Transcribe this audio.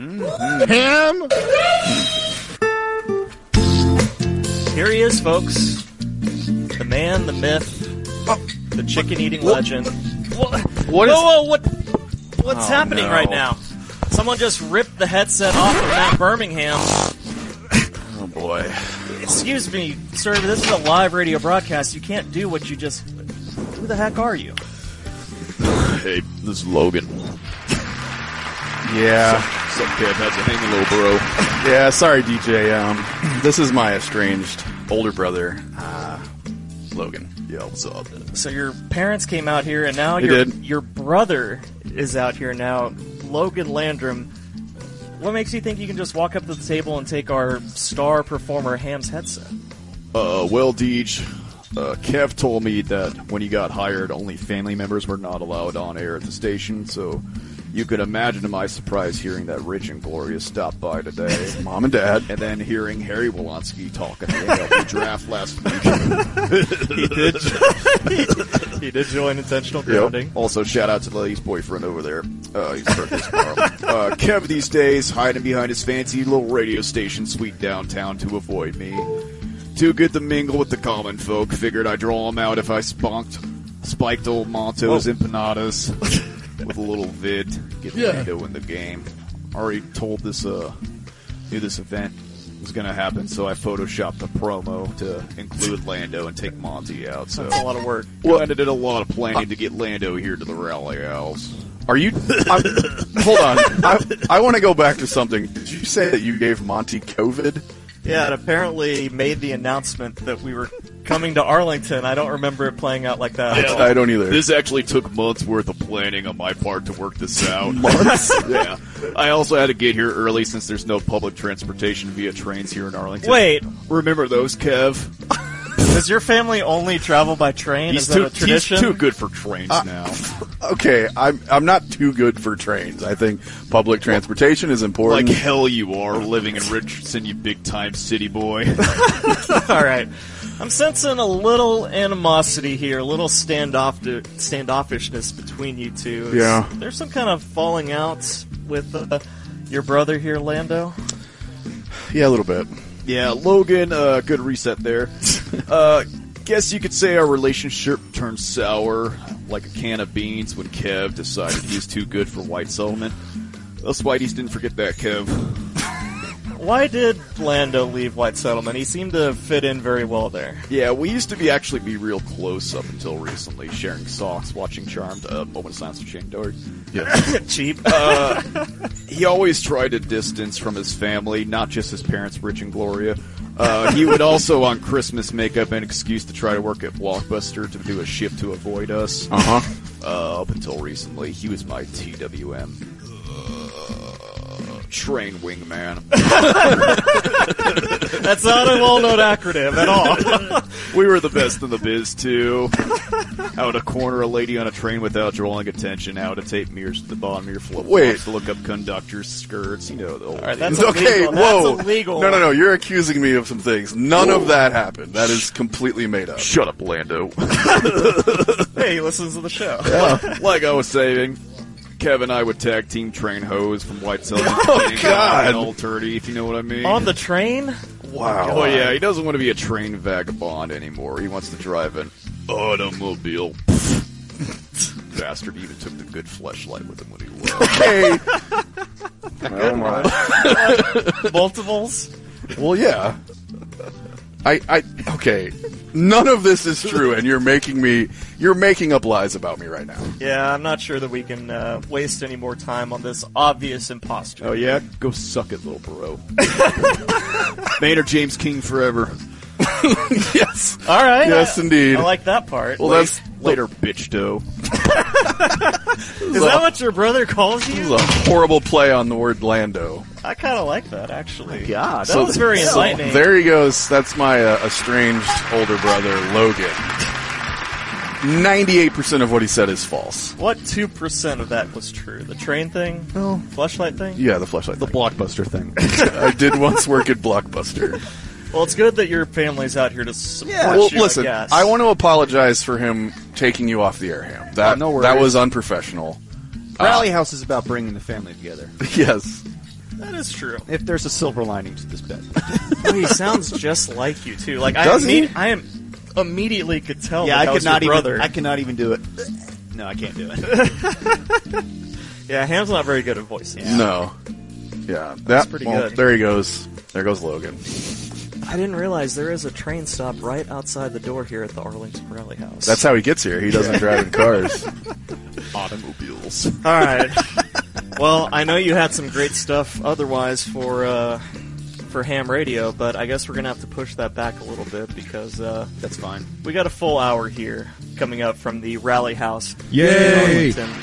Ham? Here he is, folks. The man, the myth, the chicken-eating legend. What's happening right now? Someone just ripped the headset off of Matt Birmingham. Oh, boy. Excuse me, sir, this is a live radio broadcast. You can't do what you just... Who the heck are you? Hey, this is Logan. Yeah. What's up, kid? How's it hanging, little bro? Yeah, sorry, DJ. This is my estranged older brother, Logan. Yeah, what's up? So your parents came out here, and now did. your brother is out here now, Logan Landrum. What makes you think you can just walk up to the table and take our star performer Ham's headset? Well, Deej, Kev told me that when he got hired, only family members were not allowed on air at the station, so you could imagine my surprise hearing that Rich and Gloria stopped by today. Mom and Dad. And then hearing Harry Wolonsky talk at the MLB draft last week. He did join intentional grounding. Yep. Also, shout out to the lady's boyfriend over there. He's birthday tomorrow. Kev these days hiding behind his fancy little radio station suite downtown to avoid me. Too good to mingle with the common folk. Figured I'd draw him out if I spiked old Montos empanadas with a little vid. Get Lando in the game. Already told this knew this event was going to happen, so I photoshopped a promo to include Lando and take Monty out. So that's a lot of work. Well, I did a lot of planning to get Lando here to the Rally Owls. Are you... hold on. I want to go back to something. Did you say that you gave Monty COVID? Yeah, it apparently made the announcement that we were coming to Arlington. I don't remember it playing out like that. Yeah, I don't either. This actually took months worth of planning on my part to work this out. Months? Yeah. I also had to get here early since there's no public transportation via trains here in Arlington. Wait. Remember those, Kev? Does your family only travel by train? Is that a tradition? He's too good for trains now. Okay, I'm not too good for trains. I think public transportation is important. Like hell you are, living in Richardson, you big-time city boy. All right. I'm sensing a little animosity here, a little standoffishness between you two. Yeah. There's some kind of falling out with your brother here, Lando? Yeah, a little bit. Yeah, Logan, good reset there. Guess you could say our relationship turned sour like a can of beans when Kev decided he was too good for White Settlement. Us Whiteys didn't forget that, Kev. Why did Lando leave White Settlement? He seemed to fit in very well there. Yeah, we used to be real close up until recently, sharing socks, watching Charmed. Moment of silence for Shane Dory. Yeah. Cheap. He always tried to distance from his family, not just his parents, Rich and Gloria. He would also, on Christmas, make up an excuse to try to work at Blockbuster to do a shift to avoid us. Up until recently, he was my TWM. Train wingman. That's not a well-known acronym at all. We were the best in the biz, too. How to corner a lady on a train without drawing attention, how to tape mirrors to the bottom of your flip-flops to look up conductors' skirts, the old All right, days. that's Okay, illegal. whoa. That's illegal. No, you're accusing me of some things. None of that happened. That is completely made up. Shut up, Lando. Hey, he listens to the show. Like I was saying, Kev and I would tag team train hose from White Settlement. God. Old Turdy, if you know what I mean. On the train? Wow. Oh yeah, he doesn't want to be a train vagabond anymore. He wants to drive an automobile. Bastard even took the good fleshlight with him when he left. Okay. Oh my. Multiples? Well, yeah. Okay. None of this is true, and you're making up lies about me right now. Yeah, I'm not sure that we can waste any more time on this obvious imposture. Oh yeah? Go suck it, little bro. Maynard James King forever. Yes. All right. Yes, indeed. I like that part. Well, that's Later, bitch dough. Is that what your brother calls this you? is a horrible play on the word Lando. I kind of like that, actually. God. That was very enlightening. There he goes. That's my estranged older brother, Logan. 98% of what he said is false. What 2% of that was true? The train thing? Oh. Fleshlight thing? Yeah, the fleshlight The thing. Blockbuster thing. I did once work at Blockbuster. Well, it's good that your family's out here to support Well, you, listen, I guess. I want to apologize for him taking you off the air, Ham. That, no worries. that was unprofessional. Rally House is about bringing the family together. Yes. is true. If there's a silver lining to this bet. Oh, he sounds just like you too. Like Does he? I am immediately could tell. Yeah, that I was could not your even. brother. I cannot even do it. No, I can't do it. Yeah, Ham's not very good at voices. Yeah. No. Yeah. That's pretty good. There he goes. There goes Logan. I didn't realize there is a train stop right outside the door here at the Arlington Rally House. That's how he gets here. He doesn't drive in cars. Automobiles. all right. Well, I know you had some great stuff otherwise for ham radio, but I guess we're gonna have to push that back a little bit because That's fine. we got a full hour here coming up from the Rally House. Yay! in Arlington.